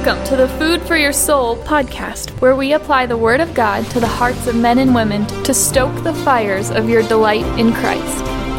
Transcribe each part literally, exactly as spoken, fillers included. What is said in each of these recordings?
Welcome to the Food for Your Soul podcast, where we apply the Word of God to the hearts of men and women to stoke the fires of your delight in Christ.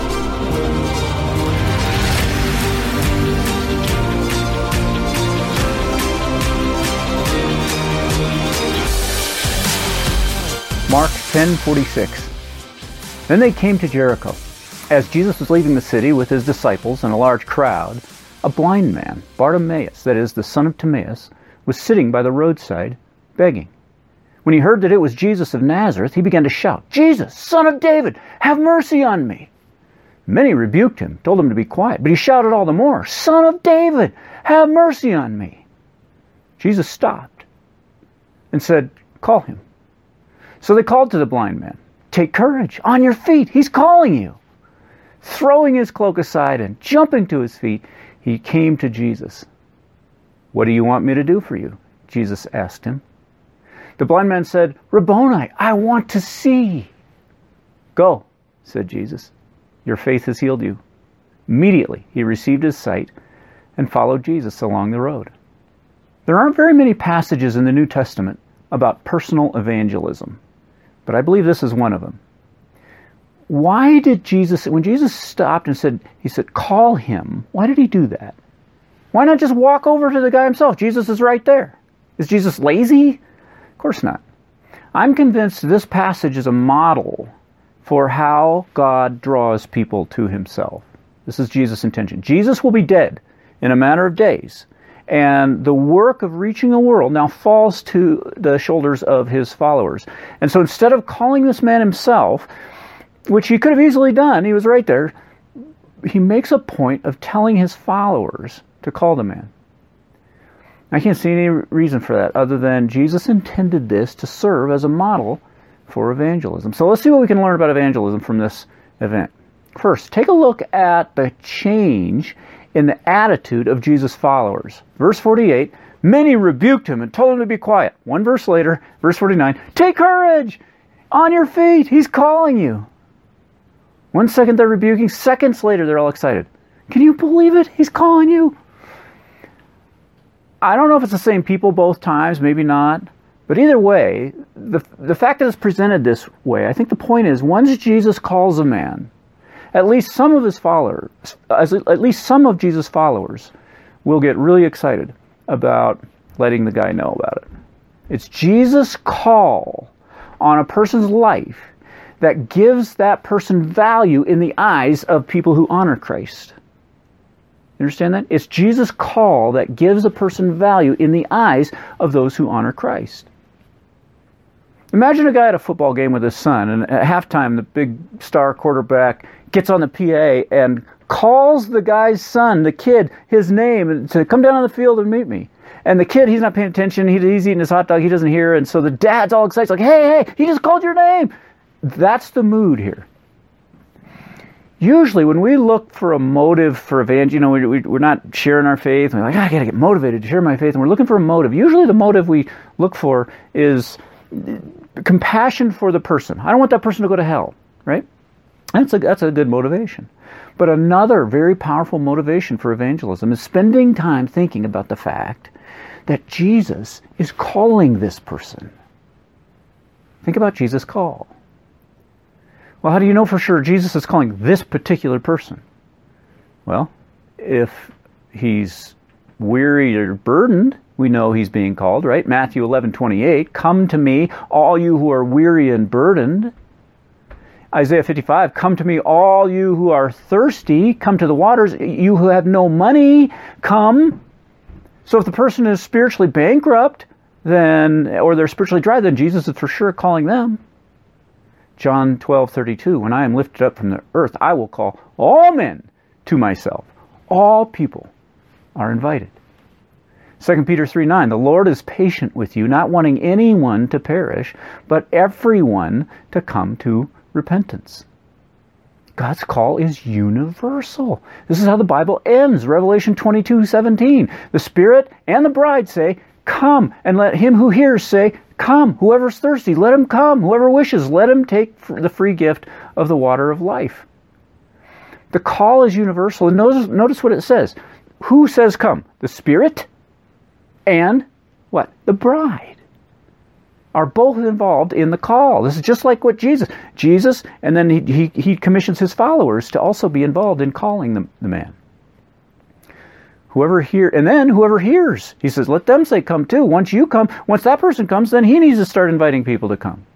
Mark ten forty-six. Then they came to Jericho. As Jesus was leaving the city with his disciples and a large crowd, a blind man, Bartimaeus, that is, the son of Timaeus, was sitting by the roadside, begging. When he heard that it was Jesus of Nazareth, he began to shout, "Jesus, Son of David, have mercy on me!" Many rebuked him, told him to be quiet, but he shouted all the more, "Son of David, have mercy on me!" Jesus stopped and said, "Call him." So they called to the blind man, "Take courage, on your feet, he's calling you." Throwing his cloak aside and jumping to his feet, he came to Jesus. "What do you want me to do for you?" Jesus asked him. The blind man said, "Rabboni, I want to see." "Go," said Jesus. "Your faith has healed you." Immediately he received his sight and followed Jesus along the road. There aren't very many passages in the New Testament about personal evangelism, but I believe this is one of them. Why did Jesus, when Jesus stopped and said, he said, "Call him," why did he do that? Why not just walk over to the guy himself? Jesus is right there. Is Jesus lazy? Of course not. I'm convinced this passage is a model for how God draws people to himself. This is Jesus' intention. Jesus will be dead in a matter of days, and the work of reaching the world now falls to the shoulders of his followers. And so instead of calling this man himself, which he could have easily done, he was right there, he makes a point of telling his followers to call the man. I can't see any reason for that other than Jesus intended this to serve as a model for evangelism. So let's see what we can learn about evangelism from this event. First, take a look at the change in the attitude of Jesus' followers. Verse forty-eight, many rebuked him and told him to be quiet. One verse later, verse forty-nine, "Take courage! On your feet! He's calling you!" One second they're rebuking, seconds later they're all excited. Can you believe it? He's calling you. I don't know if it's the same people both times, maybe not. But either way, the, the fact that it's presented this way, I think the point is, once Jesus calls a man, at least some of his followers, at least some of Jesus' followers will get really excited about letting the guy know about it. It's Jesus' call on a person's life that gives that person value in the eyes of people who honor Christ. You understand that? It's Jesus' call that gives a person value in the eyes of those who honor Christ. Imagine a guy at a football game with his son, and at halftime the big star quarterback gets on the P A and calls the guy's son, the kid, his name, and to come down on the field and meet me. And the kid, he's not paying attention, he, he's eating his hot dog, he doesn't hear, and so the dad's all excited, like, hey, hey, he just called your name. That's the mood here. Usually when we look for a motive for evangelism, you know, we, we, we're not sharing our faith, we're like, I gotta get motivated to share my faith, and we're looking for a motive. Usually the motive we look for is compassion for the person. I don't want that person to go to hell, right? That's a, that's a good motivation. But another very powerful motivation for evangelism is spending time thinking about the fact that Jesus is calling this person. Think about Jesus' call. Well, how do you know for sure Jesus is calling this particular person? Well, if he's weary or burdened, we know he's being called, right? Matthew eleven twenty-eight, "Come to me, all you who are weary and burdened." Isaiah fifty-five, "Come to me, all you who are thirsty. Come to the waters. You who have no money, come." So if the person is spiritually bankrupt, then, or they're spiritually dry, then Jesus is for sure calling them. John twelve thirty-two, "When I am lifted up from the earth, I will call all men to myself." All people are invited. Second Peter three nine, "The Lord is patient with you, not wanting anyone to perish, but everyone to come to repentance." God's call is universal. This is how the Bible ends. Revelation twenty-two seventeen, "The Spirit and the bride say, 'Come,' and let him who hears say, 'Come.' Whoever's thirsty, let him come. Whoever wishes, let him take the free gift of the water of life." The call is universal. And notice, notice what it says. Who says come? The Spirit and what? The bride are both involved in the call. This is just like what Jesus, Jesus, and then he, he, he commissions his followers to also be involved in calling the, the man. Whoever hear, and then whoever hears, he says, let them say come too. Once you come, once that person comes, then he needs to start inviting people to come.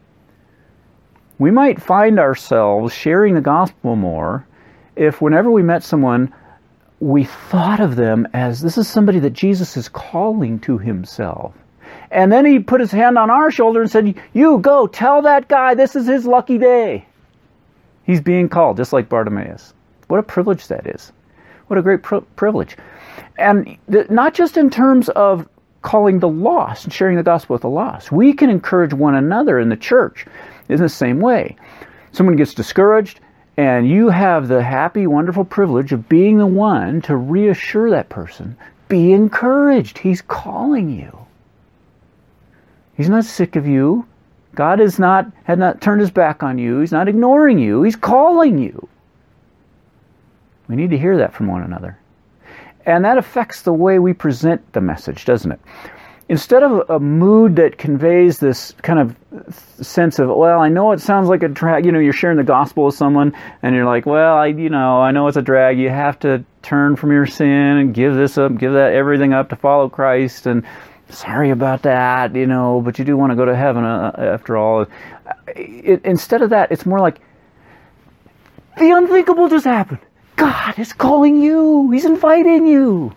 We might find ourselves sharing the gospel more if whenever we met someone, we thought of them as this is somebody that Jesus is calling to himself. And then he put his hand on our shoulder and said, you go tell that guy this is his lucky day. He's being called, just like Bartimaeus. What a privilege that is. What a great pr- privilege. And th- not just in terms of calling the lost and sharing the gospel with the lost. We can encourage one another in the church in the same way. Someone gets discouraged, and you have the happy, wonderful privilege of being the one to reassure that person. Be encouraged. He's calling you. He's not sick of you. God is not, had not turned his back on you. He's not ignoring you. He's calling you. We need to hear that from one another. And that affects the way we present the message, doesn't it? Instead of a mood that conveys this kind of sense of, well, I know it sounds like a drag, you know, you're sharing the gospel with someone, and you're like, well, I, you know, I know it's a drag. You have to turn from your sin and give this up, give that everything up to follow Christ, and sorry about that, you know, but you do want to go to heaven uh, after all. It, instead of that, it's more like, the unthinkable just happened. God is calling you. He's inviting you.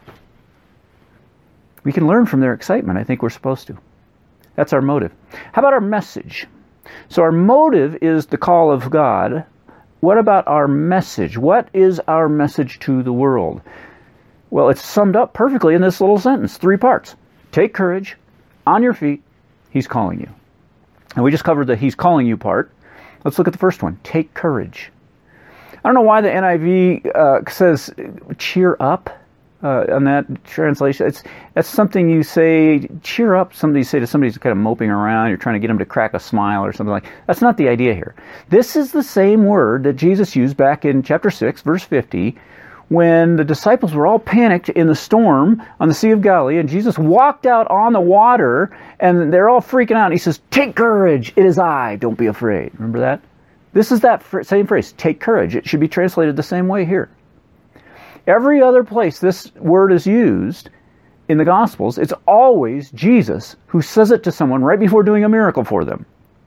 We can learn from their excitement. I think we're supposed to. That's our motive. How about our message? So our motive is the call of God. What about our message? What is our message to the world? Well, it's summed up perfectly in this little sentence. Three parts. Take courage. On your feet. He's calling you. And we just covered the he's calling you part. Let's look at the first one. Take courage. I don't know why the N I V uh, says cheer up uh, on that translation. It's that's something you say, cheer up, something you say to somebody who's kind of moping around, you're trying to get them to crack a smile or something like that. That's not the idea here. This is the same word that Jesus used back in chapter six, verse fifty, when the disciples were all panicked in the storm on the Sea of Galilee, and Jesus walked out on the water, and they're all freaking out, and he says, take courage, it is I, don't be afraid. Remember that? This is that same phrase, take courage. It should be translated the same way here. Every other place this word is used in the Gospels, it's always Jesus who says it to someone right before doing a miracle for them.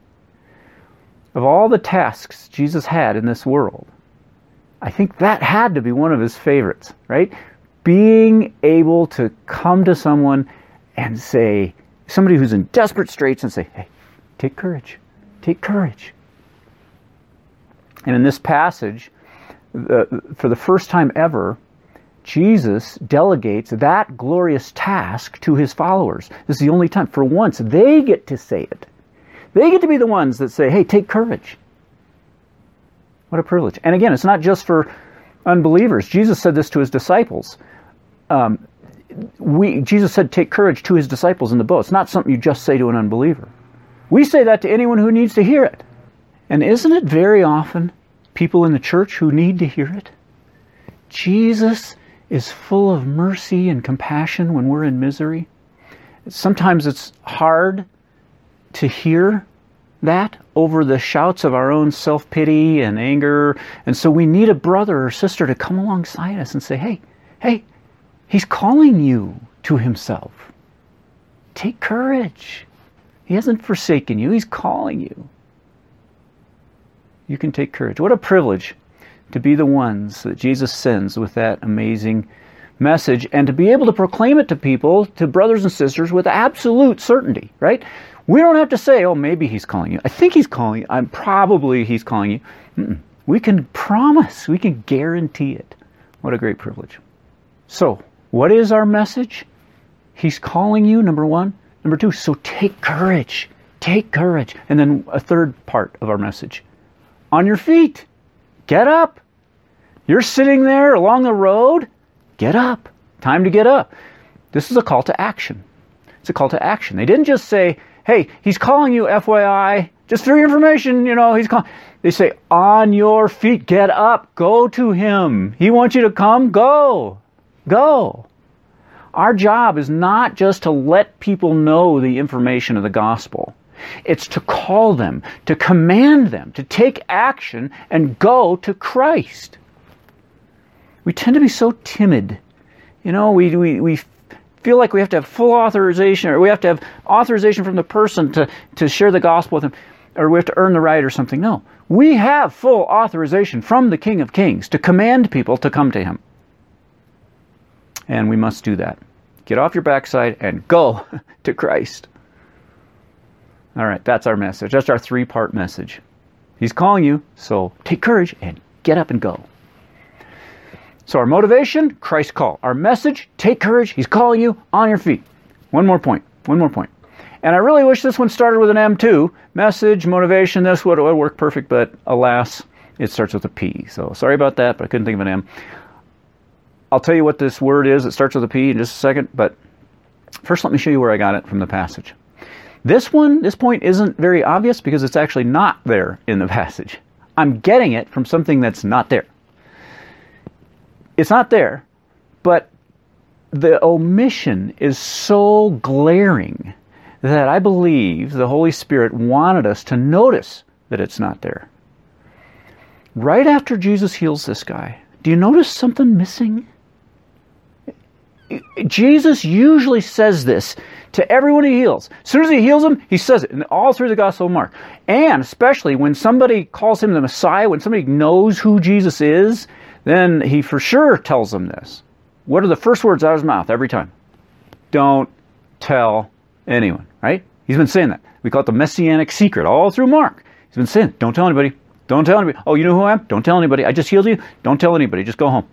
Of all the tasks Jesus had in this world, I think that had to be one of his favorites, right? Being able to come to someone and say, somebody who's in desperate straits and say, hey, take courage, take courage. And in this passage, uh, for the first time ever, Jesus delegates that glorious task to his followers. This is the only time. For once, they get to say it. They get to be the ones that say, hey, take courage. What a privilege. And again, it's not just for unbelievers. Jesus said this to his disciples. Um, we, Jesus said, take courage to his disciples in the boat. It's not something you just say to an unbeliever. We say that to anyone who needs to hear it. And isn't it very often people in the church who need to hear it? Jesus is full of mercy and compassion when we're in misery. Sometimes it's hard to hear that over the shouts of our own self-pity and anger. And so we need a brother or sister to come alongside us and say, hey, hey, he's calling you to himself. Take courage. He hasn't forsaken you. He's calling you. You can take courage. What a privilege to be the ones that Jesus sends with that amazing message and to be able to proclaim it to people, to brothers and sisters, with absolute certainty, right? We don't have to say, oh, maybe he's calling you. I think he's calling you. I'm probably he's calling you. Mm-mm. We can promise. We can guarantee it. What a great privilege. So, what is our message? He's calling you, number one. Number two, so take courage. Take courage. And then a third part of our message. On your feet. Get up. You're sitting there along the road. Get up. Time to get up. This is a call to action. It's a call to action. They didn't just say, hey, he's calling you, F Y I. Just for your information, you know, he's calling. They say, on your feet. Get up. Go to him. He wants you to come. Go. Go. Our job is not just to let people know the information of the gospel. It's to call them, to command them, to take action and go to Christ. We tend to be so timid. You know, we, we, we feel like we have to have full authorization, or we have to have authorization from the person to, to share the gospel with them, or we have to earn the right or something. No. We have full authorization from the King of Kings to command people to come to Him. And we must do that. Get off your backside and go to Christ. All right, that's our message. That's our three-part message. He's calling you, so take courage and get up and go. So our motivation, Christ's call. Our message, take courage. He's calling you, on your feet. One more point. One more point. And I really wish this one started with an M too. Message, motivation, this would, would work perfect, but alas, it starts with a P. So sorry about that, but I couldn't think of an M. I'll tell you what this word is. It starts with a P in just a second, but first let me show you where I got it from the passage. This one, this point isn't very obvious because it's actually not there in the passage. I'm getting it from something that's not there. It's not there, but the omission is so glaring that I believe the Holy Spirit wanted us to notice that it's not there. Right after Jesus heals this guy, do you notice something missing? Jesus usually says this to everyone he heals. As soon as he heals them, he says it, and all through the Gospel of Mark. And especially when somebody calls him the Messiah, when somebody knows who Jesus is, then he for sure tells them this. What are the first words out of his mouth every time? Don't tell anyone, right? He's been saying that. We call it the Messianic secret all through Mark. He's been saying, don't tell anybody. Don't tell anybody. Oh, you know who I am? Don't tell anybody. I just healed you. Don't tell anybody. Just go home.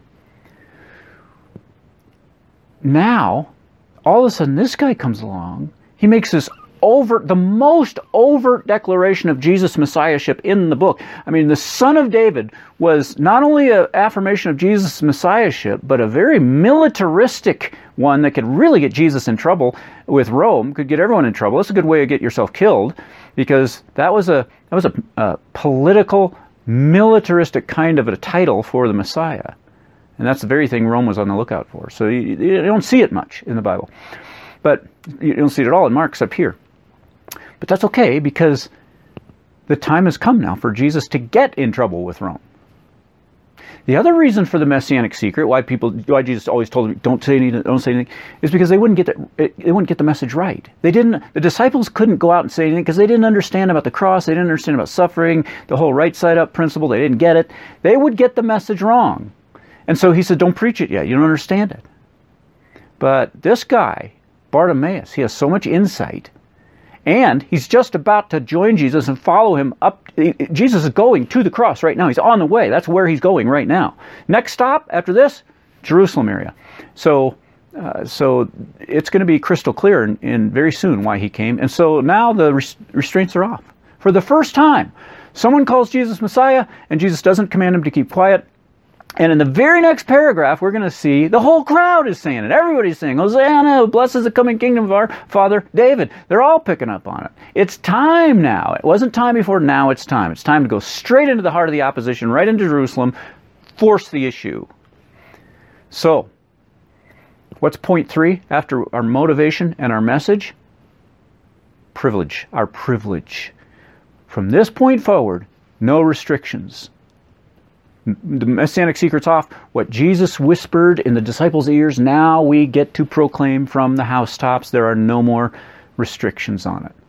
Now, all of a sudden, this guy comes along. He makes this overt, the most overt declaration of Jesus' messiahship in the book. I mean, the Son of David was not only an affirmation of Jesus' messiahship, but a very militaristic one that could really get Jesus in trouble with Rome, could get everyone in trouble. It's a good way to get yourself killed, because that was a that was a, a political, militaristic kind of a title for the Messiah. And that's the very thing Rome was on the lookout for. So you, you don't see it much in the Bible. But you don't see it at all in Mark except here. But that's okay, because the time has come now for Jesus to get in trouble with Rome. The other reason for the Messianic secret, why people, why Jesus always told them, don't say anything, don't say anything, is because they wouldn't get the, they wouldn't get the message right. They didn't. The disciples couldn't go out and say anything because they didn't understand about the cross. They didn't understand about suffering, the whole right side up principle. They didn't get it. They would get the message wrong, and so he said, "Don't preach it yet. You don't understand it." But this guy, Bartimaeus, he has so much insight. And he's just about to join Jesus and follow him up. Jesus is going to the cross right now. He's on the way. That's where he's going right now. Next stop after this, Jerusalem area. So uh, so it's going to be crystal clear in, in very soon why he came. And so now the res- restraints are off. For the first time, someone calls Jesus Messiah, and Jesus doesn't command him to keep quiet. And in the very next paragraph, we're going to see the whole crowd is saying it. Everybody's saying, Hosanna, blessed is the coming kingdom of our father David. They're all picking up on it. It's time now. It wasn't time before, now it's time. It's time to go straight into the heart of the opposition, right into Jerusalem, force the issue. So, what's point three after our motivation and our message? Privilege, our privilege. From this point forward, no restrictions. The Messianic secret's off. What Jesus whispered in the disciples' ears, now we get to proclaim from the housetops. There are no more restrictions on it.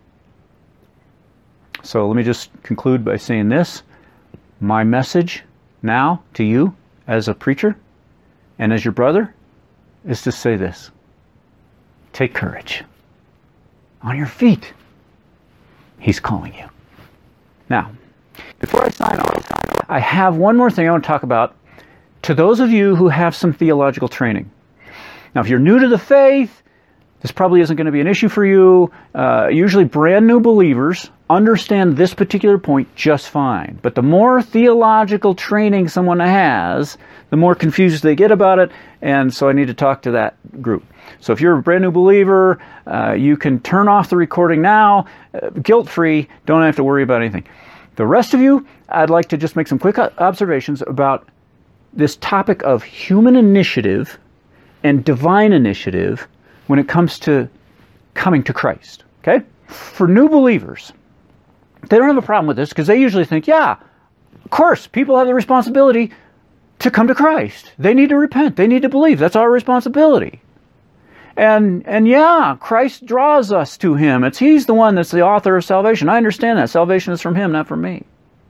So let me just conclude by saying this. My message now to you as a preacher and as your brother is to say this. Take courage. On your feet. He's calling you. Now, before I sign off, I have one more thing I want to talk about to those of you who have some theological training. Now, if you're new to the faith, this probably isn't going to be an issue for you. Uh, usually brand new believers understand this particular point just fine. But the more theological training someone has, the more confused they get about it, and so I need to talk to that group. So if you're a brand new believer, uh, you can turn off the recording now, uh, guilt-free, don't have to worry about anything. The rest of you, I'd like to just make some quick observations about this topic of human initiative and divine initiative when it comes to coming to Christ. Okay? For new believers, they don't have a problem with this because they usually think, yeah, of course, people have the responsibility to come to Christ. They need to repent. They need to believe. That's our responsibility. And and yeah, Christ draws us to Him. It's He's the one that's the author of salvation. I understand that. Salvation is from Him, not from me.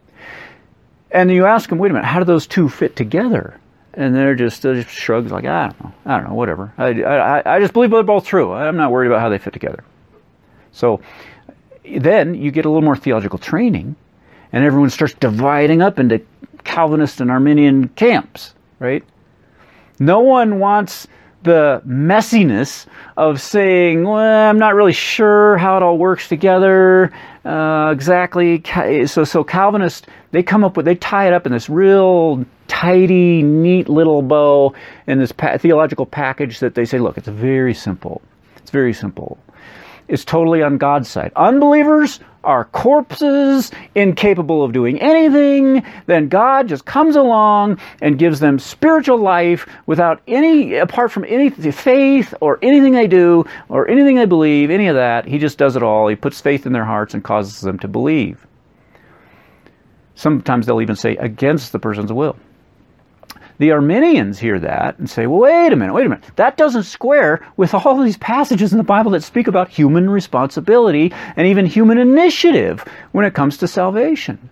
And you ask them, wait a minute, how do those two fit together? And they're just, they're just shrugs like, I don't know, I don't know, whatever. I, I, I just believe they're both true. I'm not worried about how they fit together. So then you get a little more theological training, and everyone starts dividing up into Calvinist and Arminian camps, right? No one wants the messiness of saying, well, I'm not really sure how it all works together uh, exactly. So, so Calvinists, they come up with, they tie it up in this real tidy, neat little bow in this pa- theological package that they say, look, it's very simple. It's very simple. It's totally on God's side. Unbelievers are corpses, incapable of doing anything. Then God just comes along and gives them spiritual life without any, apart from any faith or anything they do or anything they believe, any of that. He just does it all. He puts faith in their hearts and causes them to believe. Sometimes they'll even say against the person's will. The Arminians hear that and say, well, wait a minute, wait a minute. That doesn't square with all these passages in the Bible that speak about human responsibility and even human initiative when it comes to salvation.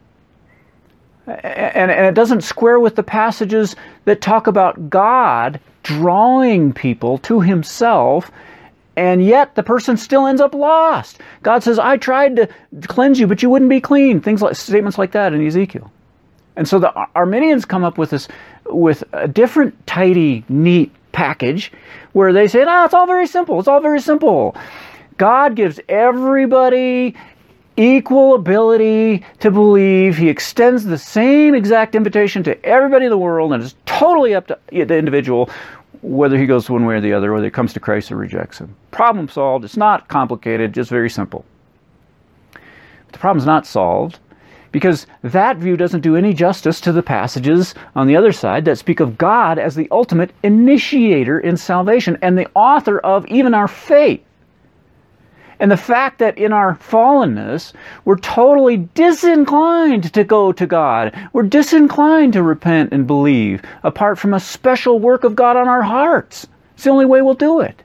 And, and it doesn't square with the passages that talk about God drawing people to Himself, and yet the person still ends up lost. God says, I tried to cleanse you, but you wouldn't be clean. Things like, statements like that in Ezekiel. And so the Arminians come up with this, with a different, tidy, neat package where they say, no, it's all very simple. It's all very simple. God gives everybody equal ability to believe. He extends the same exact invitation to everybody in the world, and it's totally up to the individual whether he goes one way or the other, whether he comes to Christ or rejects Him. Problem solved. It's not complicated, just very simple. But the problem's not solved, because that view doesn't do any justice to the passages on the other side that speak of God as the ultimate initiator in salvation and the author of even our faith. And the fact that in our fallenness, we're totally disinclined to go to God. We're disinclined to repent and believe, apart from a special work of God on our hearts. It's the only way we'll do it.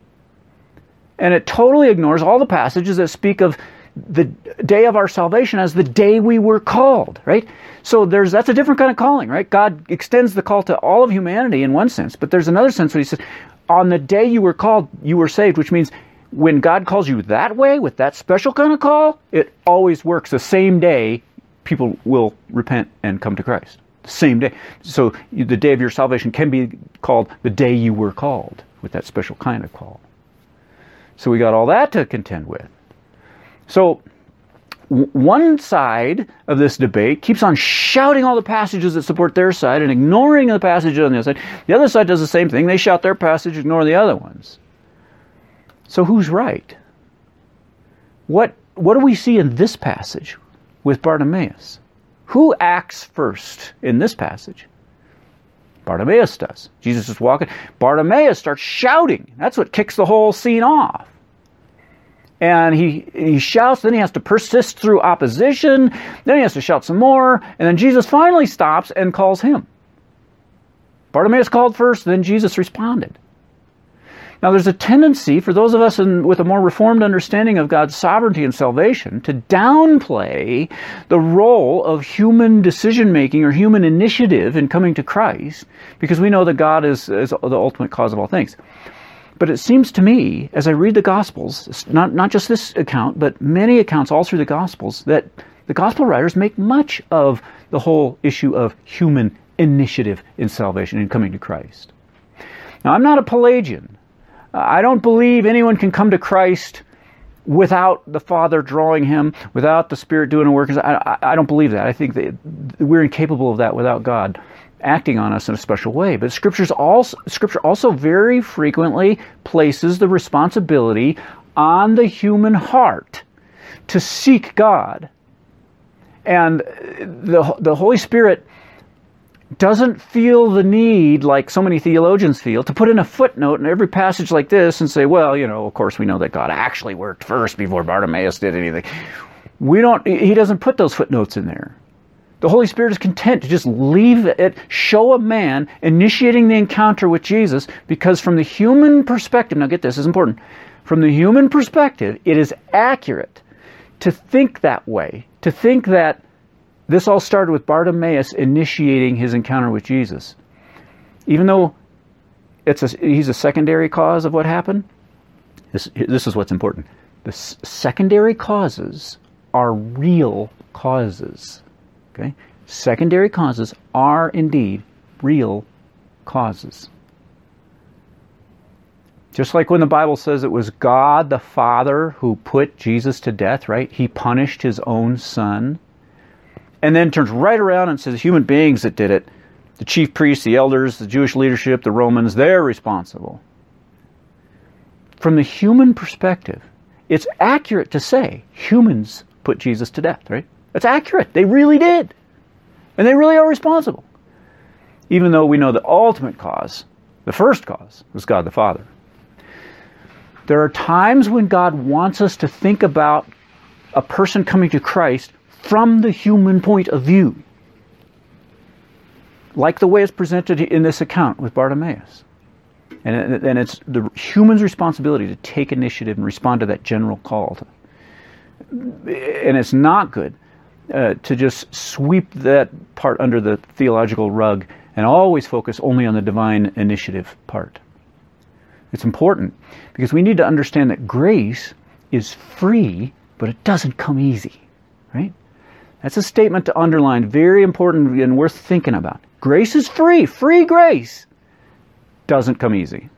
And it totally ignores all the passages that speak of the day of our salvation as the day we were called, right? So there's that's a different kind of calling, right? God extends the call to all of humanity in one sense, but there's another sense where He says, on the day you were called, you were saved, which means when God calls you that way, with that special kind of call, it always works. The same day, people will repent and come to Christ. The same day. So the day of your salvation can be called the day you were called, with that special kind of call. So we got all that to contend with. So one side of this debate keeps on shouting all the passages that support their side and ignoring the passages on the other side. The other side does the same thing. They shout their passage, ignore the other ones. So who's right? What what do we see in this passage with Bartimaeus? Who acts first in this passage? Bartimaeus does. Jesus is walking. Bartimaeus starts shouting. That's what kicks the whole scene off. And he, he shouts, then he has to persist through opposition, then he has to shout some more, and then Jesus finally stops and calls him. Bartimaeus called first, then Jesus responded. Now there's a tendency for those of us in, with a more reformed understanding of God's sovereignty and salvation to downplay the role of human decision-making or human initiative in coming to Christ, because we know that God is, is the ultimate cause of all things. But it seems to me, as I read the Gospels, not, not just this account, but many accounts all through the Gospels, that the Gospel writers make much of the whole issue of human initiative in salvation, in coming to Christ. Now, I'm not a Pelagian. I don't believe anyone can come to Christ without the Father drawing him, without the Spirit doing a work. I, I, I don't believe that. I think that we're incapable of that without God acting on us in a special way. But Scripture's also, Scripture also very frequently places the responsibility on the human heart to seek God. And the, the Holy Spirit doesn't feel the need, like so many theologians feel, to put in a footnote in every passage like this and say, well, you know, of course we know that God actually worked first before Bartimaeus did anything. We don't, he doesn't put those footnotes in there. The Holy Spirit is content to just leave it, show a man initiating the encounter with Jesus, because from the human perspective, now get this, this is important, from the human perspective, it is accurate to think that way, to think that this all started with Bartimaeus initiating his encounter with Jesus. Even though it's a, he's a secondary cause of what happened, this, this is what's important. The s- secondary causes are real causes. Okay? Secondary causes are indeed real causes. Just like when the Bible says it was God the Father who put Jesus to death, right? He punished his own son. And then turns right around and says human beings that did it, the chief priests, the elders, the Jewish leadership, the Romans, they're responsible. From the human perspective, it's accurate to say humans put Jesus to death, right? It's accurate. They really did. And they really are responsible. Even though we know the ultimate cause, the first cause, was God the Father. There are times when God wants us to think about a person coming to Christ from the human point of view, like the way it's presented in this account with Bartimaeus. And, and it's the human's responsibility to take initiative and respond to that general call. And it's not good uh, to just sweep that part under the theological rug and always focus only on the divine initiative part. It's important because we need to understand that grace is free, but it doesn't come easy, right? That's a statement to underline, very important and worth thinking about. Grace is free. Free grace doesn't come easy.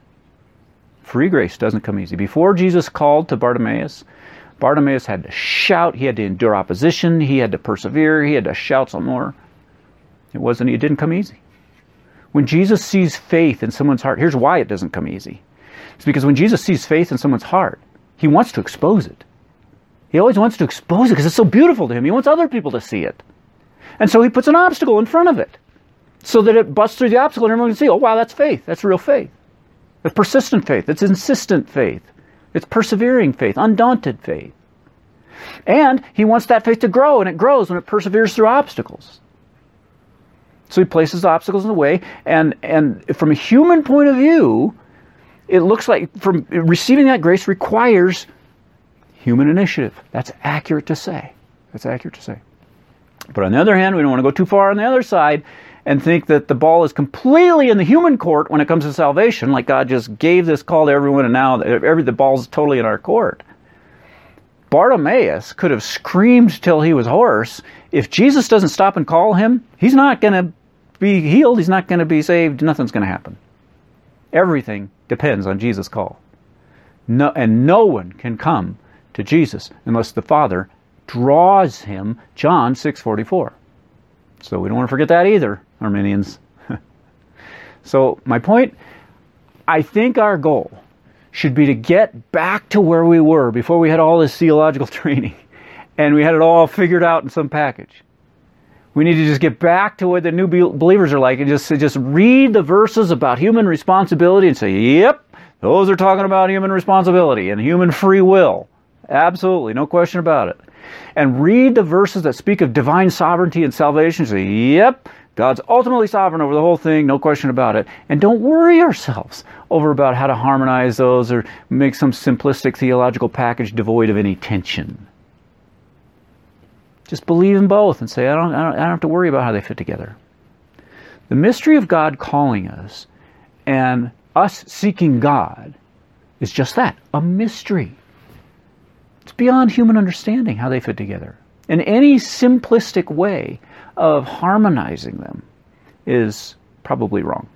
Free grace doesn't come easy. Before Jesus called to Bartimaeus, Bartimaeus had to shout. He had to endure opposition. He had to persevere. He had to shout some more. It wasn't, it didn't come easy. When Jesus sees faith in someone's heart, here's why it doesn't come easy. It's because when Jesus sees faith in someone's heart, he wants to expose it. He always wants to expose it because it's so beautiful to him. He wants other people to see it. And so he puts an obstacle in front of it so that it busts through the obstacle and everyone can see, oh, wow, that's faith. That's real faith. It's persistent faith. It's insistent faith. It's persevering faith, undaunted faith. And he wants that faith to grow, and it grows when it perseveres through obstacles. So he places obstacles in the way, and, and from a human point of view, it looks like from receiving that grace requires human initiative. That's accurate to say. That's accurate to say. But on the other hand, we don't want to go too far on the other side and think that the ball is completely in the human court when it comes to salvation, like God just gave this call to everyone and now every the ball's totally in our court. Bartimaeus could have screamed till he was hoarse. If Jesus doesn't stop and call him, he's not going to be healed. He's not going to be saved. Nothing's going to happen. Everything depends on Jesus' call. No, and no one can come to Jesus unless the Father draws him, John six forty-four. So we don't want to forget that either, Arminians. So my point, I think our goal should be to get back to where we were before we had all this theological training and we had it all figured out in some package. We need to just get back to what the new believers are like and just, just read the verses about human responsibility and say, yep, those are talking about human responsibility and human free will. Absolutely, no question about it. And read the verses that speak of divine sovereignty and salvation and say, yep, God's ultimately sovereign over the whole thing, no question about it. And don't worry ourselves over about how to harmonize those or make some simplistic theological package devoid of any tension. Just believe in both and say, I don't, I don't, I don't have to worry about how they fit together. The mystery of God calling us and us seeking God is just that, a mystery. It's beyond human understanding how they fit together. And any simplistic way of harmonizing them is probably wrong.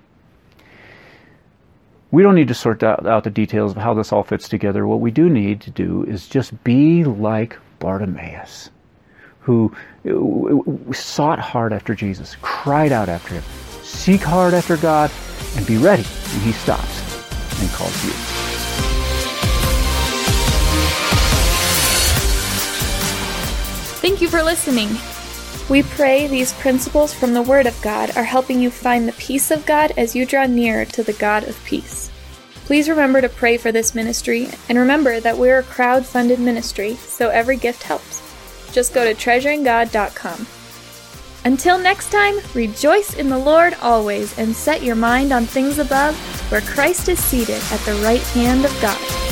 We don't need to sort out, out the details of how this all fits together. What we do need to do is just be like Bartimaeus, who sought hard after Jesus, cried out after him, seek hard after God, and be ready when he stops and calls you. Thank you for listening. We pray these principles from the Word of God are helping you find the peace of God as you draw nearer to the God of peace. Please remember to pray for this ministry, and remember that we're a crowd-funded ministry, so every gift helps. Just go to treasuring god dot com. Until next time, rejoice in the Lord always, and set your mind on things above, where Christ is seated at the right hand of God.